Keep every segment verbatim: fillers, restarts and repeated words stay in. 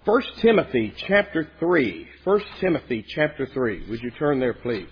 First Timothy chapter three. First Timothy chapter three. Would you turn there, please?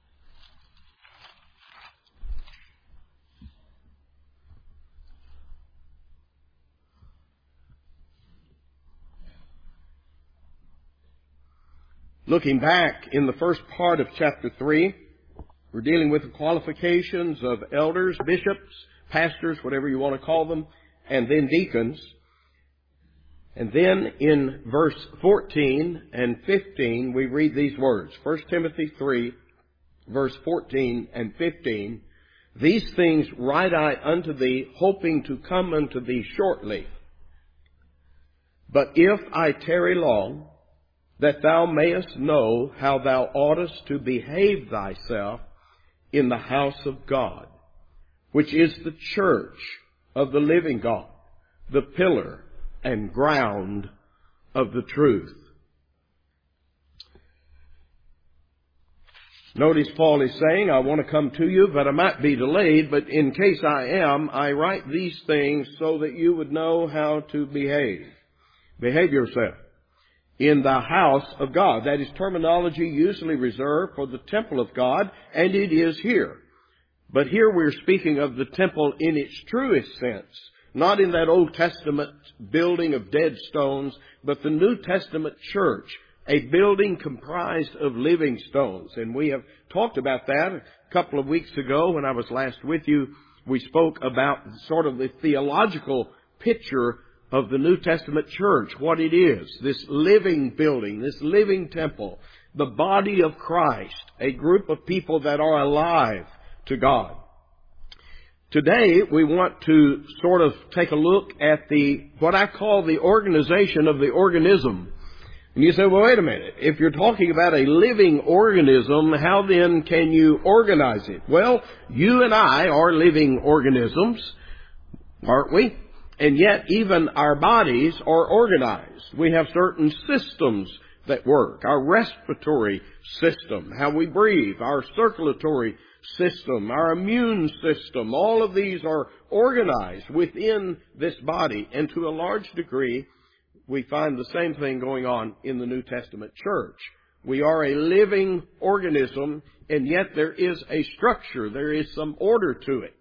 Looking back in the first part of chapter three, we're dealing with the qualifications of elders, bishops, pastors, whatever you want to call them, and then deacons. And then in verse fourteen and fifteen, we read these words. First Timothy three, verse fourteen and fifteen. These things write I unto thee, hoping to come unto thee shortly. But if I tarry long, that thou mayest know how thou oughtest to behave thyself in the house of God, which is the church of the living God, the pillar and ground of the truth. Notice Paul is saying, I want to come to you, but I might be delayed, but in case I am, I write these things so that you would know how to behave. Behave yourself in the house of God. That is terminology usually reserved for the temple of God, and it is here. But here we're speaking of the temple in its truest sense, not in that Old Testament building of dead stones, but the New Testament church, a building comprised of living stones. And we have talked about that a couple of weeks ago when I was last with you. We spoke about sort of the theological picture of the New Testament church, what it is, this living building, this living temple, the body of Christ, a group of people that are alive to God. Today, we want to sort of take a look at the, what I call the organization of the organism. And you say, well, wait a minute. If you're talking about a living organism, how then can you organize it? Well, you and I are living organisms, aren't we? And yet, even our bodies are organized. We have certain systems that work. Our respiratory system, how we breathe, our circulatory system, our immune system, all of these are organized within this body. And to a large degree, we find the same thing going on in the New Testament church. We are a living organism, and yet there is a structure. There is some order to it.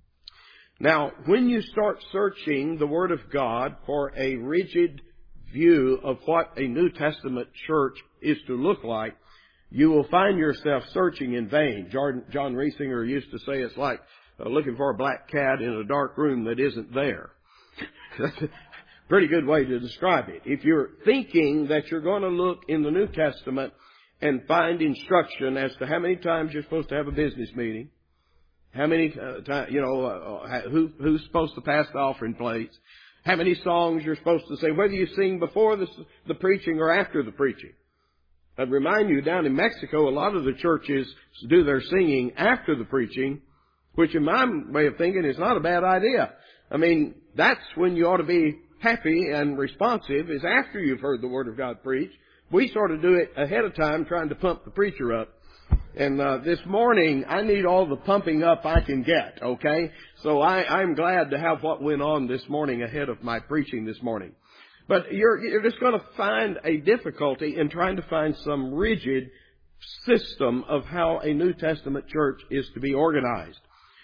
Now, when you start searching the Word of God for a rigid view of what a New Testament church is to look like, you will find yourself searching in vain. John, John Riesinger used to say it's like uh, looking for a black cat in a dark room that isn't there. That's a pretty good way to describe it. If you're thinking that you're going to look in the New Testament and find instruction as to how many times you're supposed to have a business meeting, how many, uh, time, you know, uh, who, who's supposed to pass the offering plates, how many songs you're supposed to say, whether you sing before the, the preaching or after the preaching. I'd remind you, down in Mexico, a lot of the churches do their singing after the preaching, which in my way of thinking is not a bad idea. I mean, that's when you ought to be happy and responsive, is after you've heard the Word of God preached. We sort of do it ahead of time, trying to pump the preacher up. And uh, this morning, I need all the pumping up I can get, okay? So I, I'm glad to have what went on this morning ahead of my preaching this morning. But you're, you're just going to find a difficulty in trying to find some rigid system of how a New Testament church is to be organized.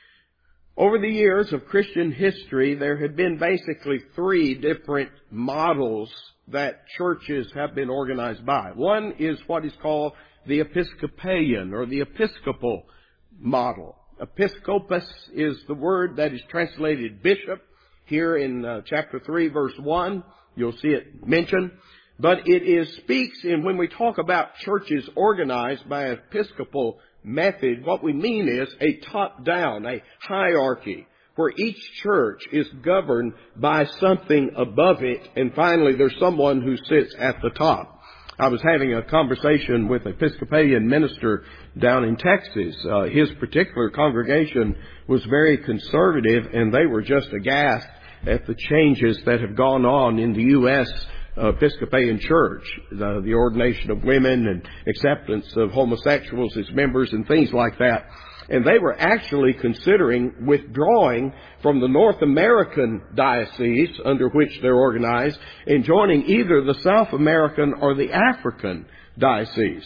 Over the years of Christian history, there have been basically three different models that churches have been organized by. One is what is called the Episcopalian or the Episcopal model. Episcopus is the word that is translated bishop. Here in uh, chapter three, verse one, you'll see it mentioned. But it is speaks in when we talk about churches organized by an Episcopal method, what we mean is a top-down, a hierarchy, where each church is governed by something above it, and finally there's someone who sits at the top. I was having a conversation with an Episcopalian minister down in Texas. Uh, his particular congregation was very conservative, and they were just aghast at the changes that have gone on in the U S Uh, Episcopalian Church, the, the ordination of women and acceptance of homosexuals as members and things like that. And they were actually considering withdrawing from the North American diocese under which they're organized and joining either the South American or the African diocese.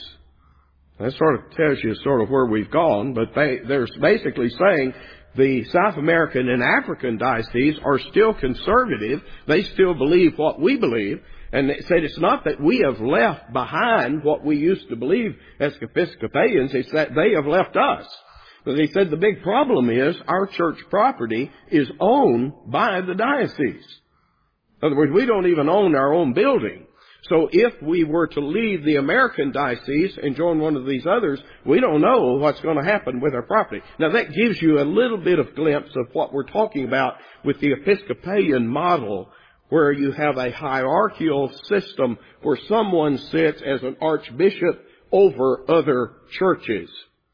That sort of tells you sort of where we've gone, but they, they're basically saying the South American and African dioceses are still conservative. They still believe what we believe. And they said it's not that we have left behind what we used to believe as Episcopalians. It's that they have left us. But they said the big problem is our church property is owned by the diocese. In other words, we don't even own our own building. So if we were to leave the American diocese and join one of these others, we don't know what's going to happen with our property. Now that gives you a little bit of glimpse of what we're talking about with the Episcopalian model, where you have a hierarchical system where someone sits as an archbishop over other churches.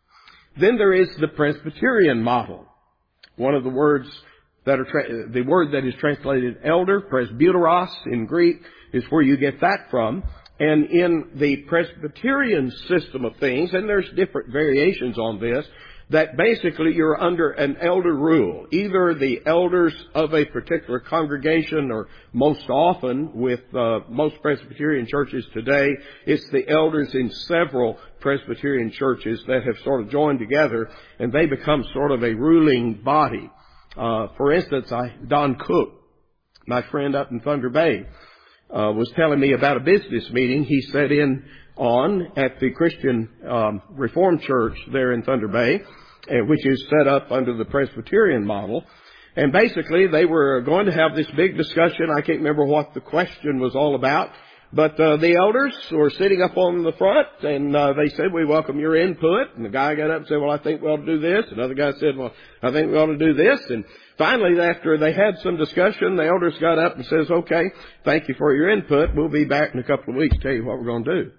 Then there is the Presbyterian model. One of the words that are, tra- the word that is translated elder, presbyteros in Greek, is where you get that from. And in the Presbyterian system of things, and there's different variations on this, that basically you're under an elder rule. Either the elders of a particular congregation, or most often with uh, most Presbyterian churches today, it's the elders in several Presbyterian churches that have sort of joined together, and they become sort of a ruling body. Uh, for instance, I, Don Cook, my friend up in Thunder Bay, uh, was telling me about a business meeting he sat in on at the Christian um, Reformed Church there in Thunder Bay, uh, which is set up under the Presbyterian model. And basically, they were going to have this big discussion. I can't remember what the question was all about. But uh, the elders were sitting up on the front, and uh, they said, we welcome your input. And the guy got up and said, well, I think we ought to do this. Another guy said, well, I think we ought to do this. And finally, after they had some discussion, the elders got up and says, okay, thank you for your input. We'll be back in a couple of weeks to tell you what we're going to do.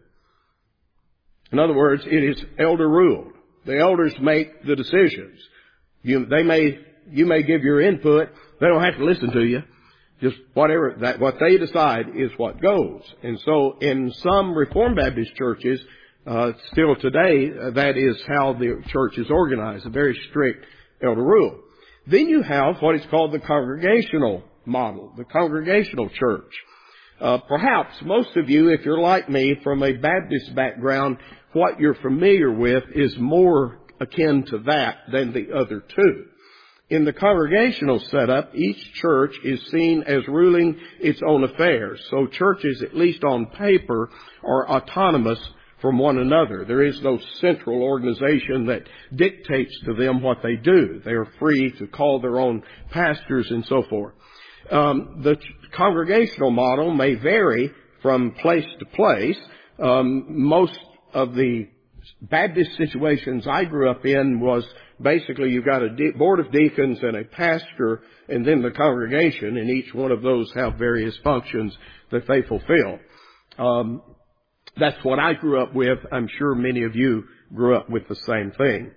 In other words, it is elder ruled. The elders make the decisions. You, they may, you may give your input. They don't have to listen to you. Just whatever, that, what they decide is what goes. And so in some Reformed Baptist churches, uh, still today, uh, that is how the church is organized, a very strict elder rule. Then you have what is called the congregational model, the congregational church. Uh, perhaps most of you, if you're like me, from a Baptist background, what you're familiar with is more akin to that than the other two. In the congregational setup, each church is seen as ruling its own affairs. So churches, at least on paper, are autonomous from one another. There is no central organization that dictates to them what they do. They are free to call their own pastors and so forth. Um, the congregational model may vary from place to place. Um, most of the Baptist situations I grew up in was basically you've got a de- board of deacons and a pastor and then the congregation, and each one of those have various functions that they fulfill. Um, that's what I grew up with. I'm sure many of you grew up with the same thing.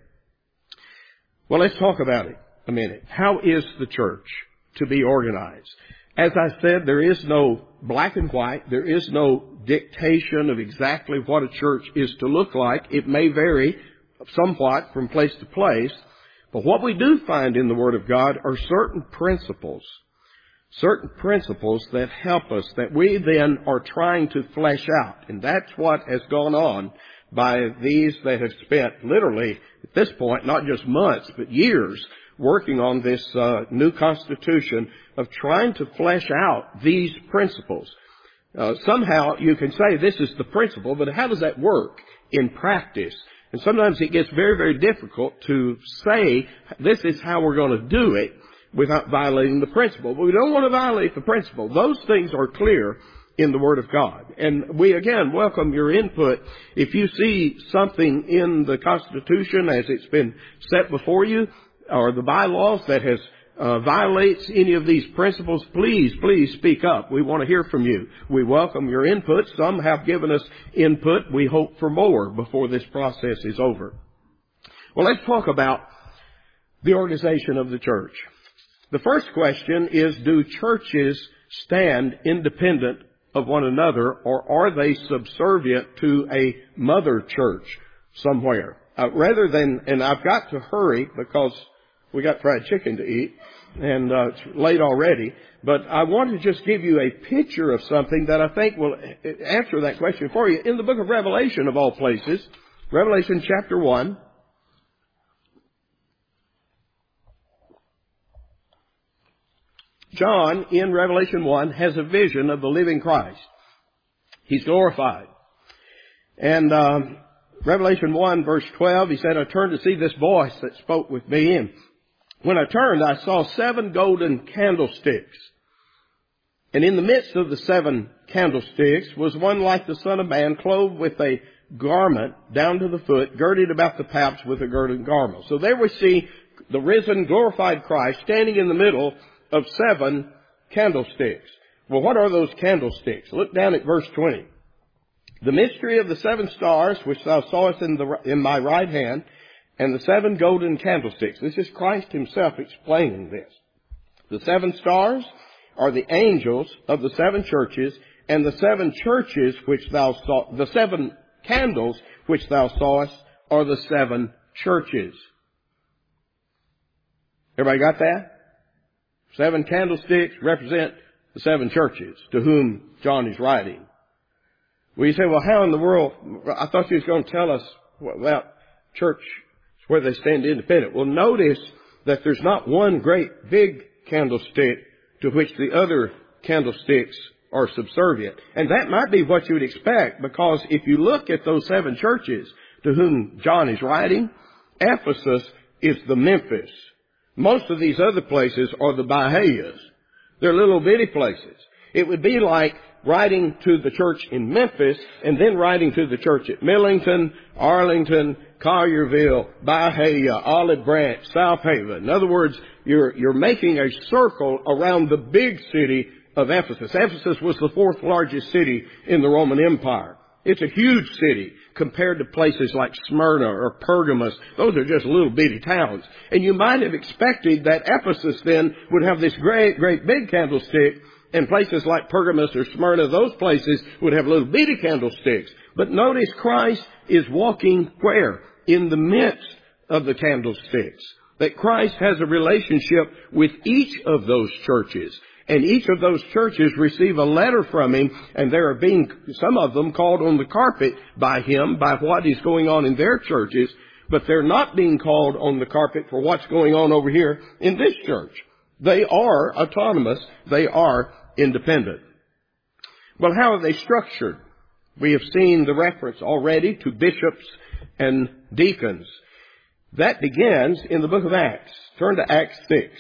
Well, let's talk about it a minute. How is the church to be organized? As I said, there is no black and white. There is no dictation of exactly what a church is to look like. It may vary somewhat from place to place. But what we do find in the Word of God are certain principles, certain principles that help us, that we then are trying to flesh out. And that's what has gone on by these that have spent literally, at this point, not just months, but years working on this uh, new Constitution of trying to flesh out these principles. Uh, somehow you can say this is the principle, but how does that work in practice? And sometimes it gets very, very difficult to say this is how we're going to do it without violating the principle. But we don't want to violate the principle. Those things are clear in the Word of God. And we, again, welcome your input. If you see something in the Constitution as it's been set before you, or the bylaws that has uh, violates any of these principles, please, please speak up. We want to hear from you. We welcome your input. Some have given us input. We hope for more before this process is over. Well, let's talk about the organization of the church. The first question is, do churches stand independent of one another, or are they subservient to a mother church somewhere? uh, rather than, and I've got to hurry because we got fried chicken to eat, and uh, it's late already, but I want to just give you a picture of something that I think will answer that question for you. In the book of Revelation, of all places, Revelation chapter one, John, in Revelation one, has a vision of the living Christ. He's glorified. And um, Revelation one, verse twelve, he said, I turned to see this voice that spoke with me, and when I turned, I saw seven golden candlesticks. And in the midst of the seven candlesticks was one like the Son of Man, clothed with a garment down to the foot, girded about the paps with a girded garment. So there we see the risen, glorified Christ standing in the middle of seven candlesticks. Well, what are those candlesticks? Look down at verse twenty. The mystery of the seven stars, which thou sawest in, the, in my right hand, and the seven golden candlesticks. This is Christ himself explaining this. The seven stars are the angels of the seven churches, and the seven churches which thou saw, the seven candles which thou sawest are the seven churches. Everybody got that? Seven candlesticks represent the seven churches to whom John is writing. Well, you say, well, how in the world? I thought you was going to tell us about church where they stand independent. Well, notice that there's not one great big candlestick to which the other candlesticks are subservient. And that might be what you would expect, because if you look at those seven churches to whom John is writing, Ephesus is the Memphis. Most of these other places are the Bahaias. They're little bitty places. It would be like writing to the church in Memphis and then writing to the church at Millington, Arlington, Collierville, Bahia, Olive Branch, South Haven. In other words, you're, you're making a circle around the big city of Ephesus. Ephesus was the fourth largest city in the Roman Empire. It's a huge city compared to places like Smyrna or Pergamos. Those are just little bitty towns. And you might have expected that Ephesus then would have this great, great big candlestick, and places like Pergamos or Smyrna, those places would have little bitty candlesticks. But notice Christ is walking where? In the midst of the candlesticks. That Christ has a relationship with each of those churches. And each of those churches receive a letter from him, and there are being, some of them called on the carpet by him, by what is going on in their churches, but they're not being called on the carpet for what's going on over here in this church. They are autonomous. They are independent. Well, how are they structured? We have seen the reference already to bishops and deacons. That begins in the book of Acts. Turn to Acts six.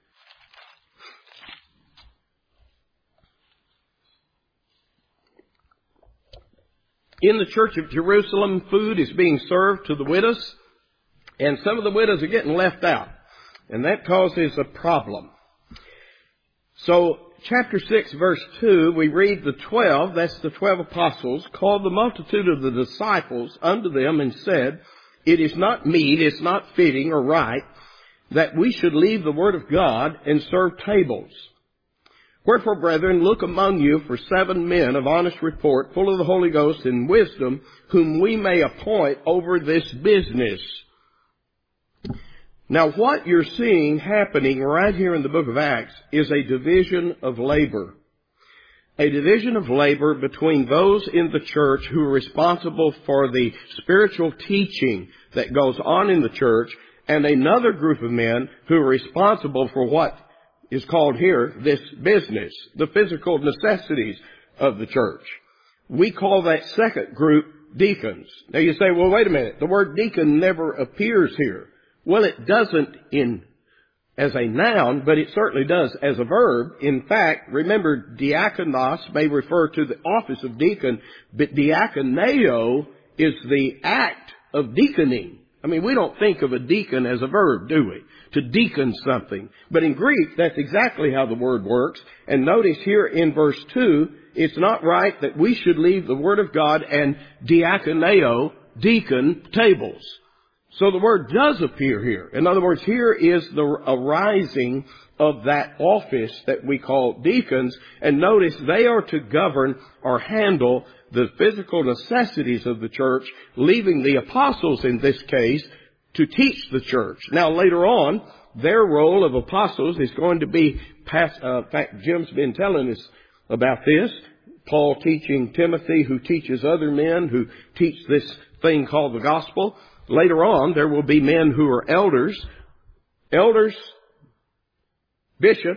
In the church of Jerusalem, food is being served to the widows, and some of the widows are getting left out, and that causes a problem. So, chapter six, verse two, we read the twelve, that's the twelve apostles, called the multitude of the disciples unto them and said, it is not meet, it's not fitting or right, that we should leave the word of God and serve tables. Wherefore, brethren, look among you for seven men of honest report, full of the Holy Ghost and wisdom, whom we may appoint over this business. Now, what you're seeing happening right here in the book of Acts is a division of labor. A division of labor between those in the church who are responsible for the spiritual teaching that goes on in the church, and another group of men who are responsible for what is called here this business, the physical necessities of the church. We call that second group deacons. Now you say, well, wait a minute, the word deacon never appears here. Well, it doesn't in as a noun, but it certainly does as a verb. In fact, remember, diakonos may refer to the office of deacon, but diakoneo is the act of deaconing. I mean, we don't think of a deacon as a verb, do we? To deacon something. But in Greek, that's exactly how the word works. And notice here in verse two, it's not right that we should leave the word of God and diakoneo, deacon, tables. So the word does appear here. In other words, here is the arising of that office that we call deacons. And notice they are to govern or handle the physical necessities of the church, leaving the apostles in this case to teach the church. Now later on, their role of apostles is going to be past, uh, in fact, Jim's been telling us about this. Paul teaching Timothy, who teaches other men who teach this thing called the gospel. Later on, there will be men who are elders, elders, bishops,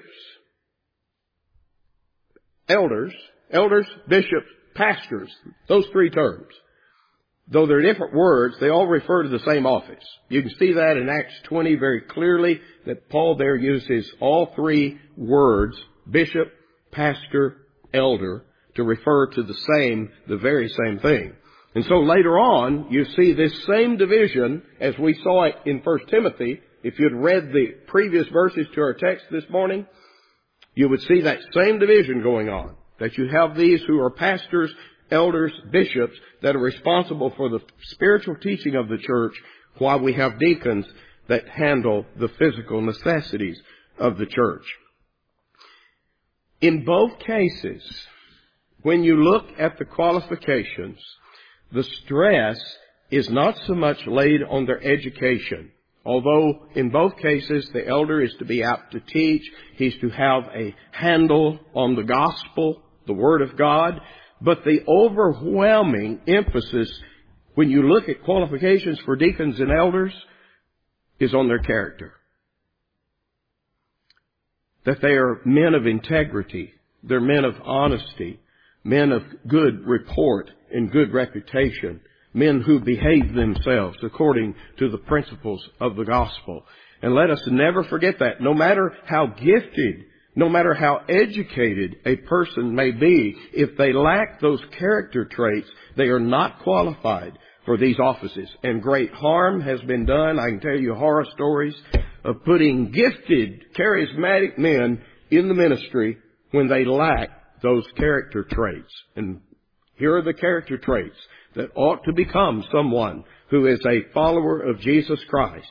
elders, elders, bishops, pastors, those three terms. Though they're different words, they all refer to the same office. You can see that in Acts twenty very clearly, that Paul there uses all three words, bishop, pastor, elder, to refer to the same, the very same thing. And so later on, you see this same division as we saw it in First Timothy. If you'd read the previous verses to our text this morning, you would see that same division going on. That you have these who are pastors, elders, bishops that are responsible for the spiritual teaching of the church, while we have deacons that handle the physical necessities of the church. In both cases, when you look at the qualifications, the stress is not so much laid on their education. Although in both cases the elder is to be apt to teach, he's to have a handle on the gospel, the Word of God, but the overwhelming emphasis when you look at qualifications for deacons and elders is on their character. That they are men of integrity, they're men of honesty, men of good report and good reputation, men who behave themselves according to the principles of the gospel. And let us never forget that. No matter how gifted, no matter how educated a person may be, if they lack those character traits, they are not qualified for these offices. And great harm has been done. I can tell you horror stories of putting gifted, charismatic men in the ministry when they lack those character traits. And here are the character traits that ought to become someone who is a follower of Jesus Christ.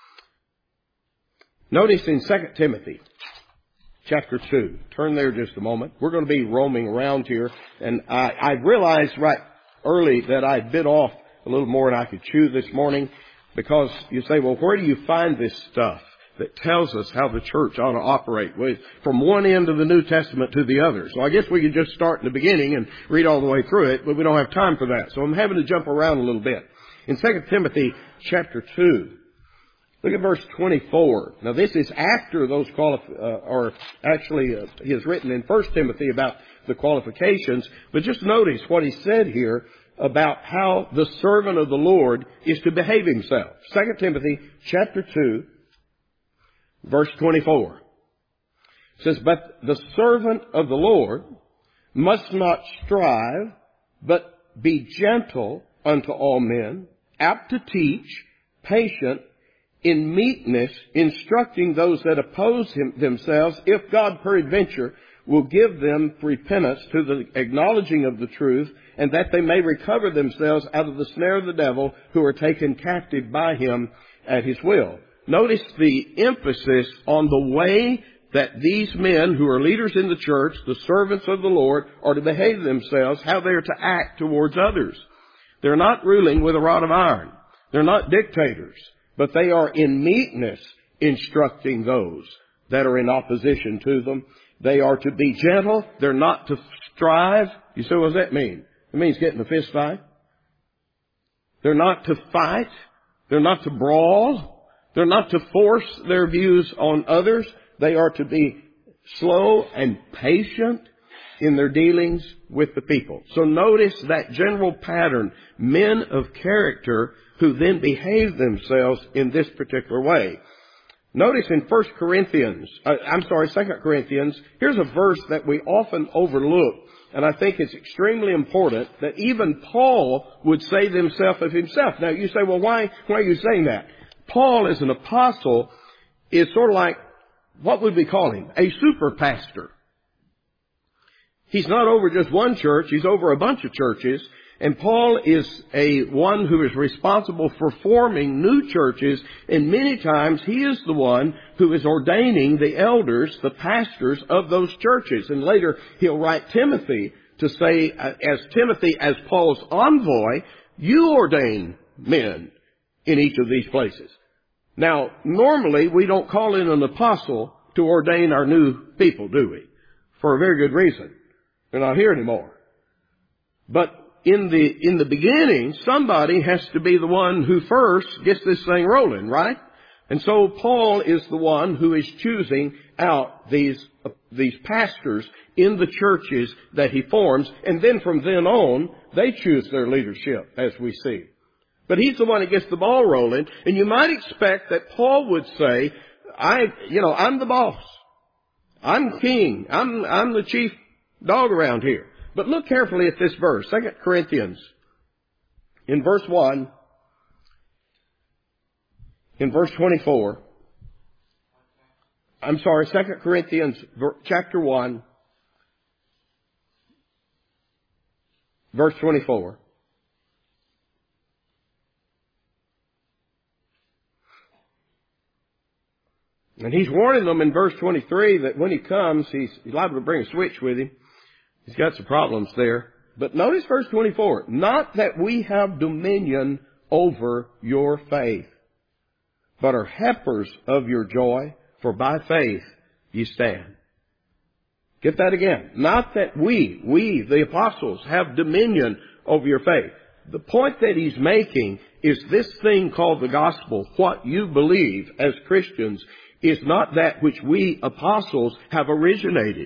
Notice in Second Timothy chapter two. Turn there just a moment. We're going to be roaming around here. And I, I realized right early that I bit off a little more than I could chew this morning, because you say, well, where do you find this stuff that tells us how the church ought to operate with from one end of the New Testament to the other? So I guess we could just start in the beginning and read all the way through it, but we don't have time for that. So I'm having to jump around a little bit. In Second Timothy chapter two, look at verse twenty-four. Now this is after those qualif- uh, or actually uh, he has written in First Timothy about the qualifications, but just notice what he said here about how the servant of the Lord is to behave himself. Second Timothy chapter two, verse twenty-four. It says, but the servant of the Lord must not strive, but be gentle unto all men, apt to teach, patient, in meekness, instructing those that oppose him themselves, if God peradventure will give them repentance to the acknowledging of the truth, and that they may recover themselves out of the snare of the devil, who are taken captive by him at his will. Notice the emphasis on the way that these men who are leaders in the church, the servants of the Lord, are to behave themselves, how they are to act towards others. They're not ruling with a rod of iron. They're not dictators, but they are in meekness instructing those that are in opposition to them. They are to be gentle. They're not to strive. You say, what does that mean? It means getting a fist fight. They're not to fight. They're not to brawl. They're not to force their views on others. They are to be slow and patient in their dealings with the people. So notice that general pattern. Men of character who then behave themselves in this particular way. Notice in First Corinthians, uh, I'm sorry, Second Corinthians, here's a verse that we often overlook, and I think it's extremely important that even Paul would say himself of himself. Now you say, well, why, why are you saying that? Paul as an apostle is sort of like, what would we call him? A super pastor. He's not over just one church, he's over a bunch of churches, And Paul is a one who is responsible for forming new churches, and many times he is the one who is ordaining the elders, the pastors of those churches. And later he'll write Timothy to say, as Timothy, as Paul's envoy, you ordain men in each of these places. Now, normally we don't call in an apostle to ordain our new people, do we? For a very good reason. They're not here anymore. But in the, in the beginning, somebody has to be the one who first gets this thing rolling, right? And so Paul is the one who is choosing out these, uh, these pastors in the churches that he forms. And then from then on, they choose their leadership, as we see. But he's the one that gets the ball rolling. And you might expect that Paul would say, I, you know, I'm the boss. I'm king. I'm, I'm the chief dog around here. But look carefully at this verse, Second Corinthians, in verse one, in verse twenty-four. I'm sorry, Second Corinthians chapter one, verse twenty-four. And he's warning them in verse twenty-three that when he comes, he's liable to bring a switch with him. He's got some problems there. But notice verse twenty-four. Not that we have dominion over your faith, but are helpers of your joy, for by faith ye stand. Get that again. Not that we, we, the apostles, have dominion over your faith. The point that he's making is this thing called the gospel, what you believe as Christians, is not that which we apostles have originated.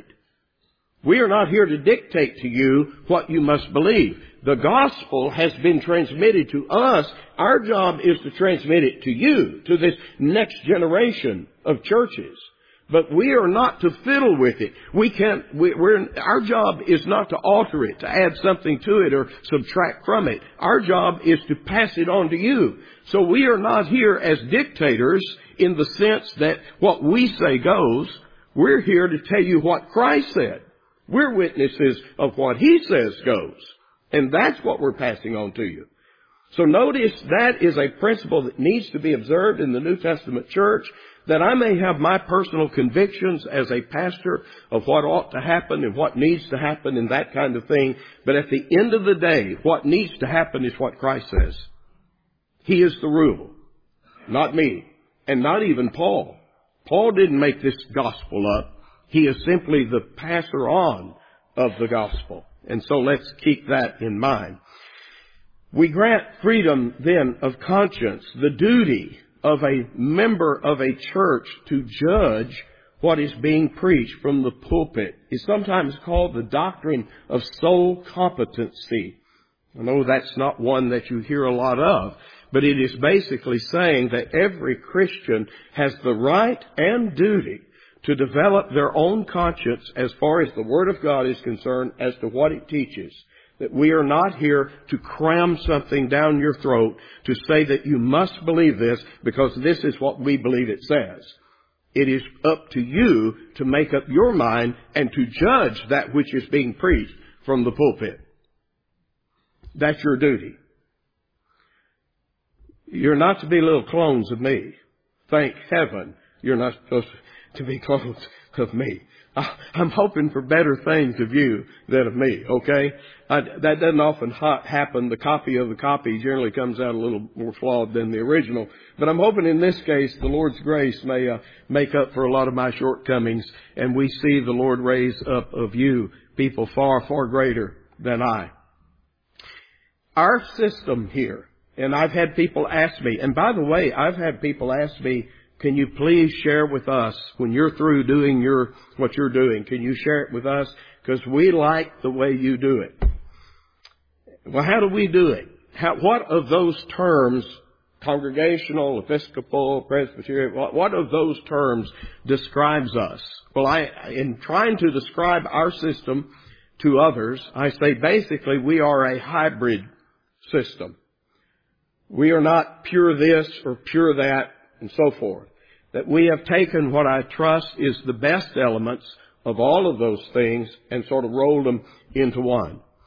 We are not here to dictate to you what you must believe. The gospel has been transmitted to us. Our job is to transmit it to you, to this next generation of churches. But we are not to fiddle with it. We can't, we, we're, our job is not to alter it, to add something to it or subtract from it. Our job is to pass it on to you. So we are not here as dictators in the sense that what we say goes. We're here to tell you what Christ said. We're witnesses of what He says goes. And that's what we're passing on to you. So notice that is a principle that needs to be observed in the New Testament church, that I may have my personal convictions as a pastor of what ought to happen and what needs to happen and that kind of thing. But at the end of the day, what needs to happen is what Christ says. He is the rule, not me, and not even Paul. Paul didn't make this gospel up. He is simply the passer on of the gospel. And so let's keep that in mind. We grant freedom then of conscience, the duty of a member of a church to judge what is being preached from the pulpit. Is sometimes called the doctrine of sole competency. I know that's not one that you hear a lot of, but it is basically saying that every Christian has the right and duty to develop their own conscience as far as the Word of God is concerned as to what it teaches. That we are not here to cram something down your throat to say that you must believe this because this is what we believe it says. It is up to you to make up your mind and to judge that which is being preached from the pulpit. That's your duty. You're not to be little clones of me. Thank heaven you're not supposed to to be clones of me. I'm hoping for better things of you than of me, okay? I, that doesn't often ha- happen. The copy of the copy generally comes out a little more flawed than the original. But I'm hoping in this case the Lord's grace may uh, make up for a lot of my shortcomings, and we see the Lord raise up of you people far, far greater than I. Our system here, and I've had people ask me, and by the way, I've had people ask me, can you please share with us when you're through doing your what you're doing? Can you share it with us? Because we like the way you do it. Well, how do we do it? How, what of those terms, congregational, Episcopal, Presbyterian, what, what of those terms describes us? Well, I, in trying to describe our system to others, I say basically we are a hybrid system. We are not pure this or pure that, and so forth. That we have taken what I trust is the best elements of all of those things and sort of rolled them into one.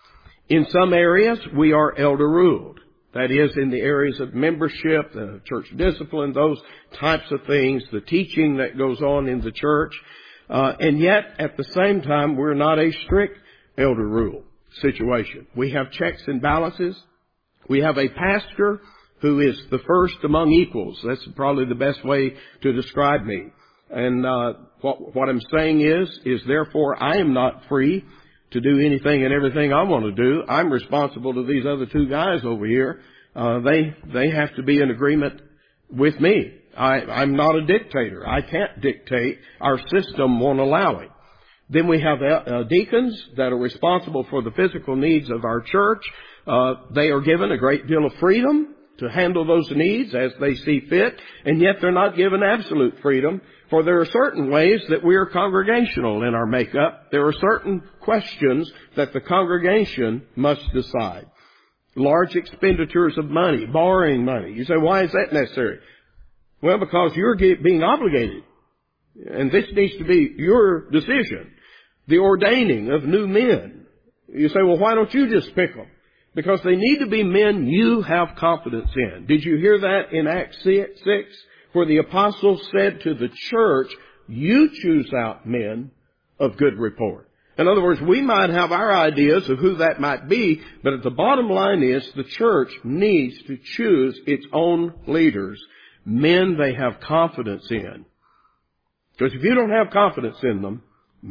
In some areas, we are elder-ruled. That is, in the areas of membership, the church discipline, those types of things, the teaching that goes on in the church. Uh, and yet, at the same time, we're not a strict elder rule situation. We have checks and balances. We have a pastor who is the first among equals. That's probably the best way to describe me. And uh, what, what I'm saying is, is therefore I am not free to do anything and everything I want to do. I'm responsible to these other two guys over here. Uh, they they have to be in agreement with me. I, I'm not a dictator. I can't dictate. Our system won't allow it. Then we have uh, deacons that are responsible for the physical needs of our church. Uh, they are given a great deal of freedom to handle those needs as they see fit, and yet they're not given absolute freedom, for there are certain ways that we are congregational in our makeup. There are certain questions that the congregation must decide. Large expenditures of money, borrowing money. You say, why is that necessary? Well, because you're being obligated, and this needs to be your decision. The ordaining of new men. You say, well, why don't you just pick them? Because they need to be men you have confidence in. Did you hear that in Acts six? Where the apostles said to the church, you choose out men of good report. In other words, we might have our ideas of who that might be, but at the bottom line is the church needs to choose its own leaders, men they have confidence in. Because if you don't have confidence in them,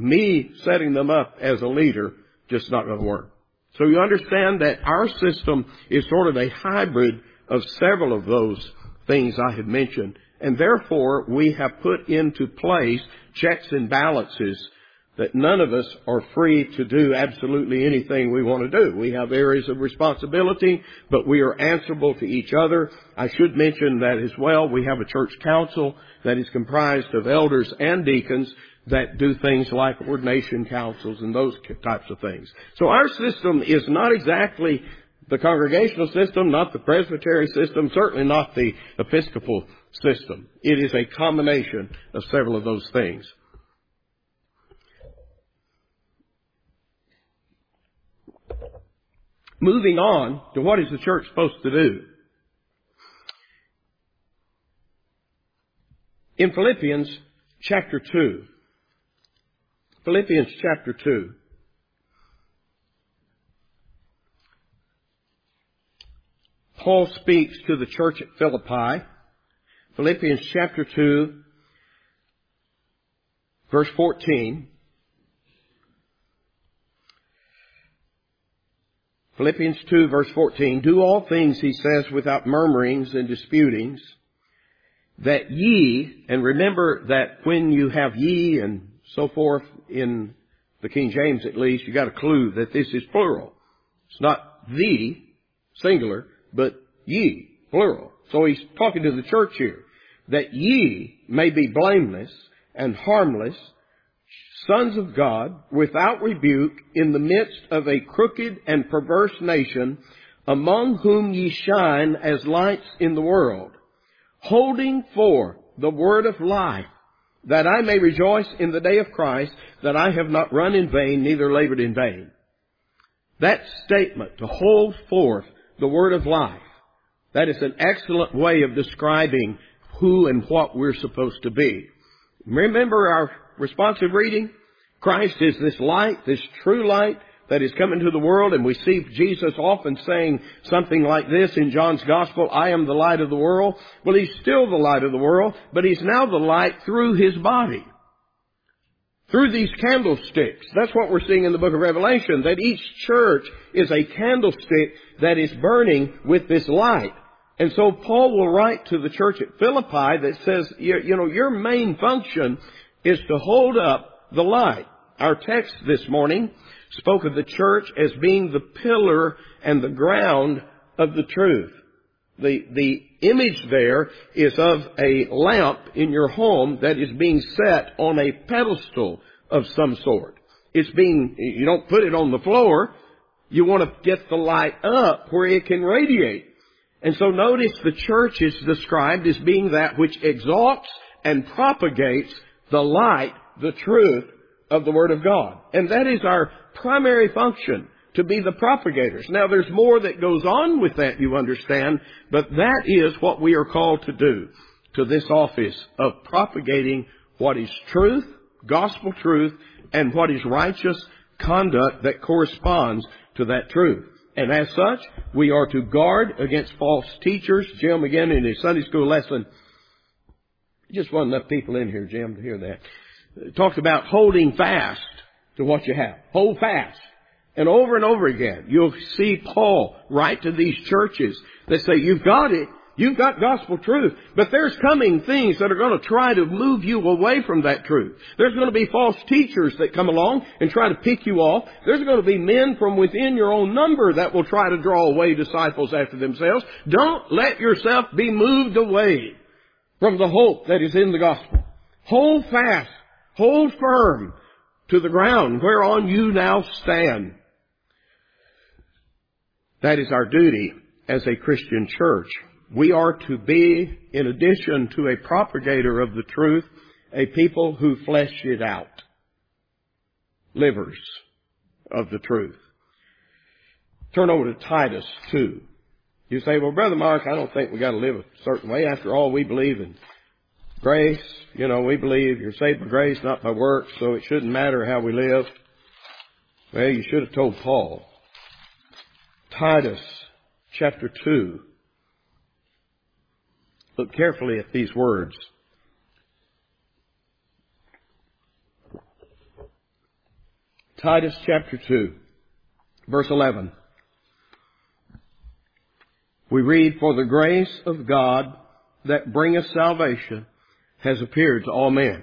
me setting them up as a leader just not going to work. So you understand that our system is sort of a hybrid of several of those things I have mentioned. And therefore, we have put into place checks and balances that none of us are free to do absolutely anything we want to do. We have areas of responsibility, but we are answerable to each other. I should mention that as well. We have a church council that is comprised of elders and deacons that do things like ordination councils and those types of things. So our system is not exactly the congregational system, not the presbytery system, certainly not the episcopal system. It is a combination of several of those things. Moving on to what is the church supposed to do? In Philippians chapter two, Philippians chapter two, Paul speaks to the church at Philippi. Philippians chapter two, verse fourteen. Philippians two, verse fourteen. Do all things, he says, without murmurings and disputings, that ye, and remember that when you have ye and so forth in the King James at least, you got a clue that this is plural. It's not the, singular, but ye, plural. So he's talking to the church here. That ye may be blameless and harmless, sons of God, without rebuke, in the midst of a crooked and perverse nation, among whom ye shine as lights in the world, holding forth the word of life, that I may rejoice in the day of Christ, that I have not run in vain, neither labored in vain. That statement, to hold forth the word of life, that is an excellent way of describing who and what we're supposed to be. Remember our responsive reading? Christ is this light, this true light that is coming to the world, and we see Jesus often saying something like this in John's Gospel, I am the light of the world. Well, he's still the light of the world, but he's now the light through his body. Through these candlesticks. That's what we're seeing in the book of Revelation, that each church is a candlestick that is burning with this light. And so Paul will write to the church at Philippi that says, you know, your main function is to hold up the light. Our text this morning spoke of the church as being the pillar and the ground of the truth. The, the image there is of a lamp in your home that is being set on a pedestal of some sort. It's being, you don't put it on the floor. You want to get the light up where it can radiate. And so notice the church is described as being that which exalts and propagates the light, the truth of the Word of God. And that is our primary function, to be the propagators. Now, there's more that goes on with that, you understand, but that is what we are called to do, to this office of propagating what is truth, gospel truth, and what is righteous conduct that corresponds to that truth. And as such, we are to guard against false teachers. Jim, again, in his Sunday school lesson, just wasn't enough people in here, Jim, to hear that. Talked about holding fast to what you have. Hold fast. And over and over again, you'll see Paul write to these churches that say, you've got it. You've got gospel truth. But there's coming things that are going to try to move you away from that truth. There's going to be false teachers that come along and try to pick you off. There's going to be men from within your own number that will try to draw away disciples after themselves. Don't let yourself be moved away from the hope that is in the gospel. Hold fast. Hold firm to the ground whereon you now stand. That is our duty as a Christian church. We are to be, in addition to a propagator of the truth, a people who flesh it out. Livers of the truth. Turn over to Titus two. You say, well, Brother Mark, I don't think we got to live a certain way. After all, we believe in grace. You know, we believe you're saved by grace, not by works, so it shouldn't matter how we live. Well, you should have told Paul. Titus chapter two. Look carefully at these words. Titus chapter two, verse eleven. We read, for the grace of God that bringeth salvation has appeared to all men.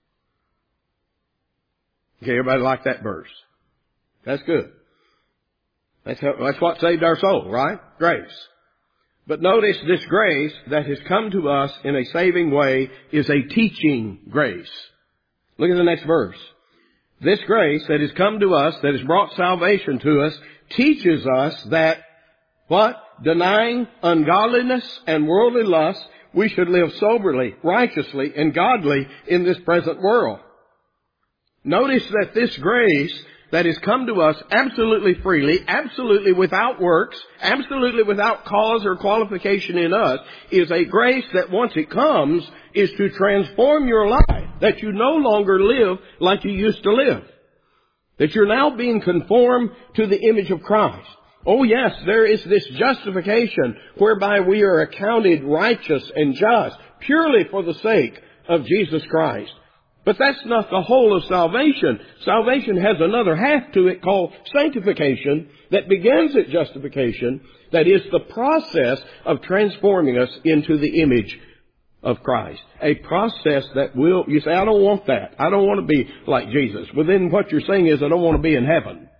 Okay, everybody like that verse? That's good. That's, how, that's what saved our soul, right? Grace. But notice this grace that has come to us in a saving way is a teaching grace. Look at the next verse. This grace that has come to us, that has brought salvation to us, teaches us that, what? Denying ungodliness and worldly lust, we should live soberly, righteously, and godly in this present world. Notice that this grace that has come to us absolutely freely, absolutely without works, absolutely without cause or qualification in us, is a grace that once it comes is to transform your life, that you no longer live like you used to live, that you're now being conformed to the image of Christ. Oh yes, there is this justification whereby we are accounted righteous and just purely for the sake of Jesus Christ. But that's not the whole of salvation. Salvation has another half to it called sanctification that begins at justification. That is the process of transforming us into the image of Christ. A process that will, you say, I don't want that. I don't want to be like Jesus. Well, then what you're saying is I don't want to be in heaven.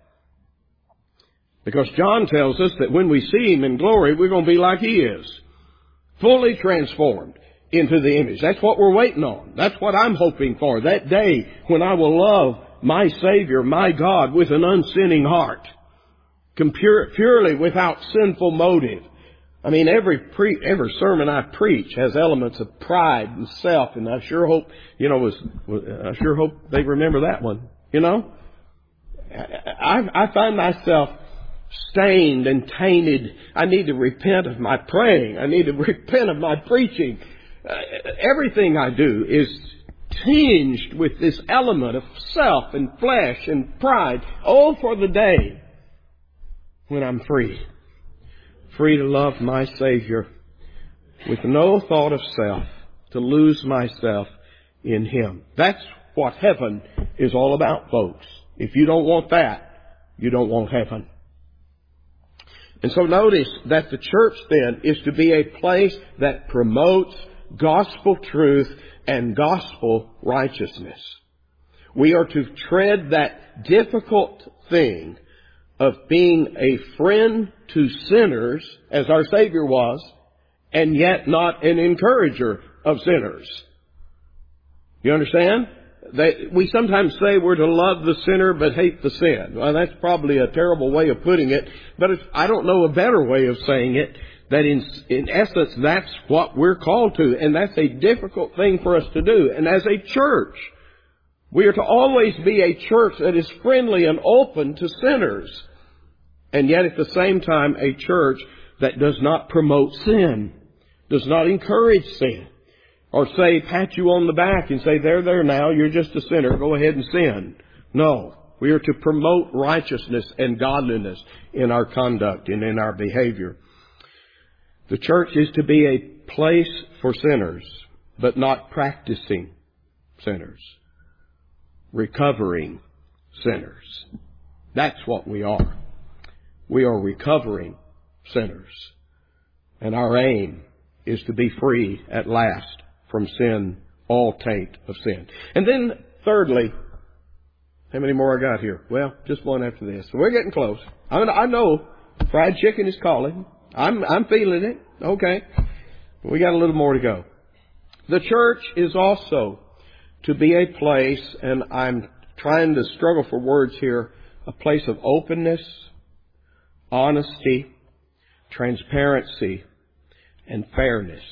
Because John tells us that when we see Him in glory, we're going to be like He is. Fully transformed into the image. That's what we're waiting on. That's what I'm hoping for. That day when I will love my Savior, my God, with an unsinning heart. Pure, purely without sinful motive. I mean, every pre, every sermon I preach has elements of pride and self, and I sure hope, you know, was, I sure hope they remember that one. You know? I, I find myself stained and tainted. I need to repent of my praying. I need to repent of my preaching. Uh, everything I do is tinged with this element of self and flesh and pride. Oh, for the day when I'm free. Free to love my Savior with no thought of self, to lose myself in Him. That's what heaven is all about, folks. If you don't want that, you don't want heaven. And so notice that the church then is to be a place that promotes gospel truth and gospel righteousness. We are to tread that difficult thing of being a friend to sinners, as our Savior was, and yet not an encourager of sinners. You understand? That we sometimes say we're to love the sinner but hate the sin. Well, that's probably a terrible way of putting it, but it's, I don't know a better way of saying it. That in, in essence, that's what we're called to. And that's a difficult thing for us to do. And as a church, we are to always be a church that is friendly and open to sinners. And yet at the same time, a church that does not promote sin, does not encourage sin, or say, pat you on the back and say, there, there now, you're just a sinner, go ahead and sin. No. We are to promote righteousness and godliness in our conduct and in our behavior. The church is to be a place for sinners, but not practicing sinners. Recovering sinners. That's what we are. We are recovering sinners. And our aim is to be free at last from sin, all taint of sin. And then, thirdly, how many more I got here? Well, just one after this. So we're getting close. I mean, I know fried chicken is calling. I'm, I'm feeling it. Okay. We got a little more to go. The church is also to be a place, and I'm trying to struggle for words here, a place of openness, honesty, transparency, and fairness.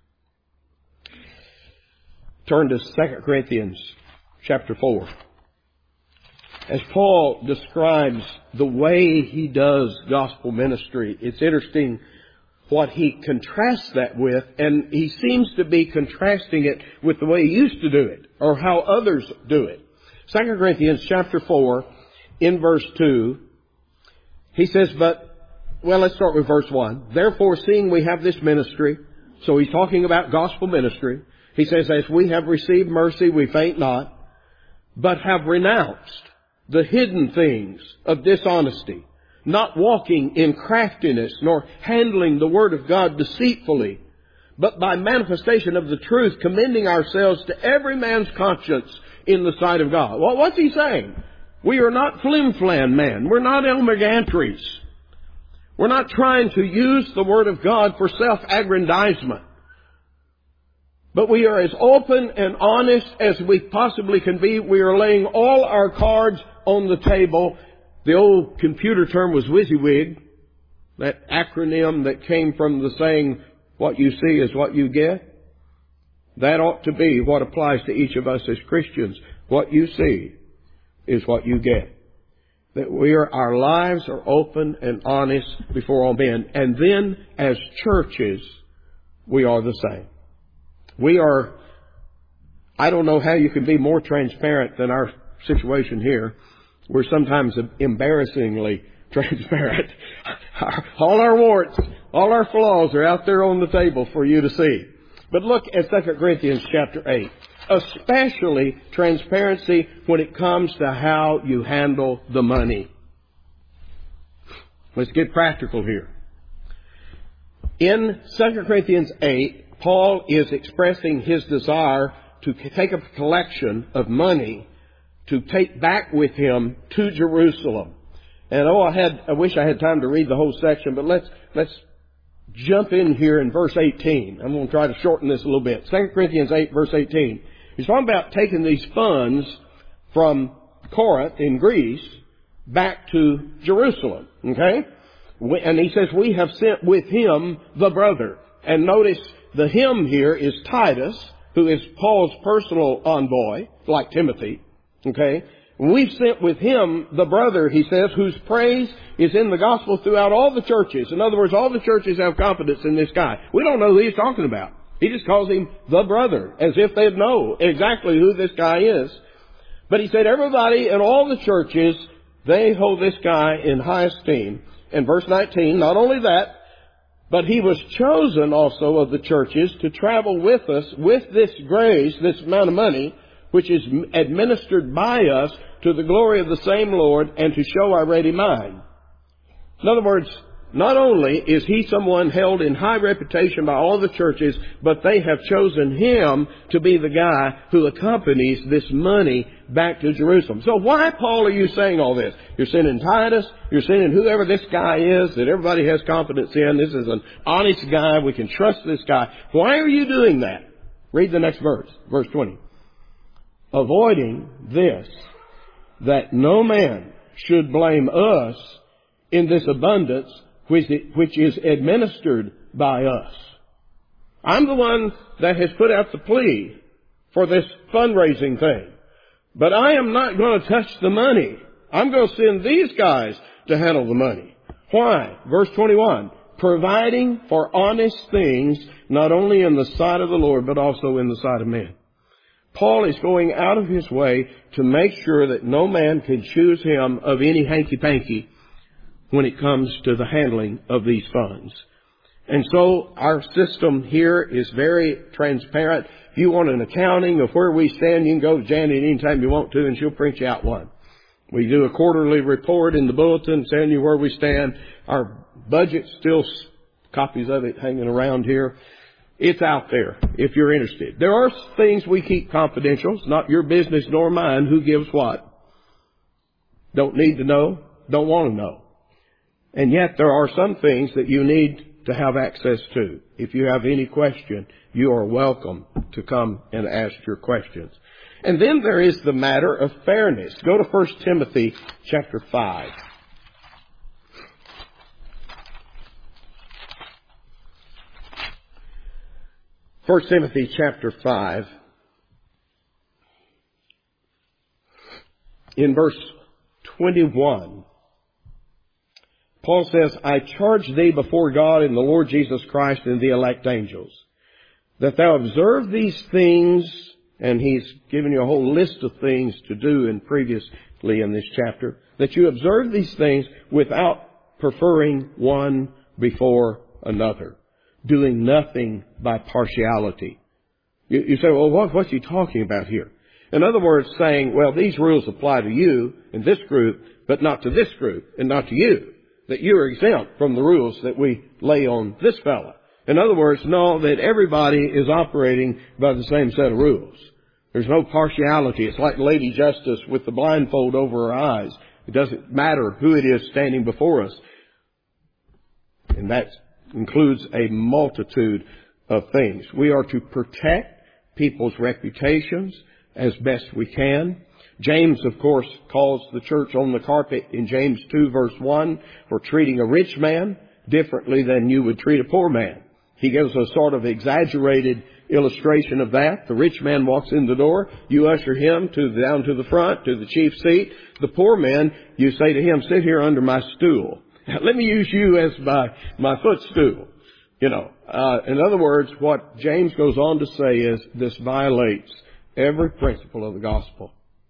Turn to Second Corinthians chapter four. As Paul describes the way he does gospel ministry, it's interesting what he contrasts that with, and he seems to be contrasting it with the way he used to do it, or how others do it. Second Corinthians chapter four, in verse two, he says, but, well, let's start with verse one. Therefore, seeing we have this ministry, so he's talking about gospel ministry, he says, as we have received mercy, we faint not, but have renounced the hidden things of dishonesty, not walking in craftiness, nor handling the word of God deceitfully, but by manifestation of the truth, commending ourselves to every man's conscience in the sight of God. Well, what's he saying? We are not flim-flam men. We're not Elmer Gantries. We're not trying to use the word of God for self-aggrandizement. But we are as open and honest as we possibly can be. We are laying all our cards on the table. The old computer term was WYSIWYG, that acronym that came from the saying, what you see is what you get. That ought to be what applies to each of us as Christians. What you see is what you get. That we are, our lives are open and honest before all men. And then as churches, we are the same. We are, I don't know how you can be more transparent than our situation here. We're sometimes embarrassingly transparent. All our warts, all our flaws are out there on the table for you to see. But look at Second Corinthians chapter eight. Especially transparency when it comes to how you handle the money. Let's get practical here. In Second Corinthians eight, Paul is expressing his desire to take up a collection of money to take back with him to Jerusalem. And oh, I had, I wish I had time to read the whole section, but let's, let's jump in here in verse eighteen. I'm going to try to shorten this a little bit. Second Corinthians eight, verse eighteen. He's talking about taking these funds from Corinth in Greece back to Jerusalem. Okay? And he says, we have sent with him the brother. And notice the him here is Titus, who is Paul's personal envoy, like Timothy. Okay? We've sent with him the brother, he says, whose praise is in the gospel throughout all the churches. In other words, all the churches have confidence in this guy. We don't know who he's talking about. He just calls him the brother, as if they'd know exactly who this guy is. But he said everybody in all the churches, they hold this guy in high esteem. In verse nineteen, not only that, but he was chosen also of the churches to travel with us with this grace, this amount of money, which is administered by us to the glory of the same Lord and to show our ready mind. In other words, not only is he someone held in high reputation by all the churches, but they have chosen him to be the guy who accompanies this money back to Jerusalem. So why, Paul, are you saying all this? You're sending Titus, you're sending whoever this guy is that everybody has confidence in. This is an honest guy. We can trust this guy. Why are you doing that? Read the next verse, verse twenty. Avoiding this, that no man should blame us in this abundance which which is administered by us. I'm the one that has put out the plea for this fundraising thing. But I am not going to touch the money. I'm going to send these guys to handle the money. Why? Verse twenty-one. Providing for honest things, not only in the sight of the Lord, but also in the sight of men. Paul is going out of his way to make sure that no man can choose him of any hanky-panky when it comes to the handling of these funds. And so our system here is very transparent. If you want an accounting of where we stand, you can go to Janet anytime you want to, and she'll print you out one. We do a quarterly report in the bulletin telling you where we stand. Our budget, still copies of it hanging around here. It's out there if you're interested. There are things we keep confidential. It's not your business nor mine who gives what. Don't need to know, don't want to know. And yet there are some things that you need to have access to. If you have any question, you are welcome to come and ask your questions. And then there is the matter of fairness. Go to First Timothy chapter five. First Timothy chapter five. In verse twenty-one, Paul says, I charge thee before God and the Lord Jesus Christ and the elect angels, that thou observe these things. And he's given you a whole list of things to do in previously in this chapter. That you observe these things without preferring one before another. Doing nothing by partiality. You, you say, well, what, what's he talking about here? In other words, saying, well, these rules apply to you in this group, but not to this group and not to you. That you're exempt from the rules that we lay on this fella. In other words, know that everybody is operating by the same set of rules. There's no partiality. It's like Lady Justice with the blindfold over her eyes. It doesn't matter who it is standing before us. And that includes a multitude of things. We are to protect people's reputations as best we can. James, of course, calls the church on the carpet in James two verse one for treating a rich man differently than you would treat a poor man. He gives a sort of exaggerated illustration of that. The rich man walks in the door. You usher him to down to the front, to the chief seat. The poor man, you say to him, sit here under my stool. Let me use you as my, my footstool. You know, uh, in other words, what James goes on to say is this violates every principle of the gospel.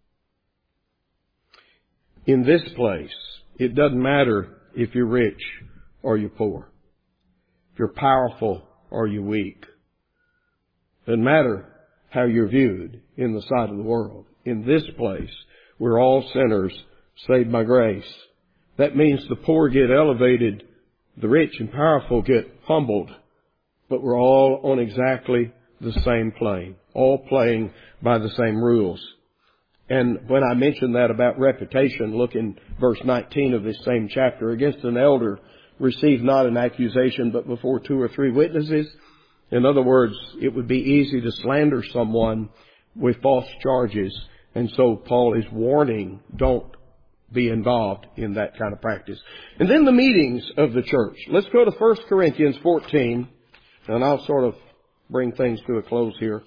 In this place, it doesn't matter if you're rich or you're poor. If you're powerful or you're weak. Doesn't matter how you're viewed in the sight of the world. In this place, we're all sinners saved by grace. That means the poor get elevated, the rich and powerful get humbled, but we're all on exactly the same plane, all playing by the same rules. And when I mentioned that about reputation, look in verse nineteen of this same chapter. Against an elder, receive not an accusation, but before two or three witnesses. In other words, it would be easy to slander someone with false charges. And so Paul is warning, don't be involved in that kind of practice. And then the meetings of the church. Let's go to First Corinthians fourteen, and I'll sort of bring things to a close here.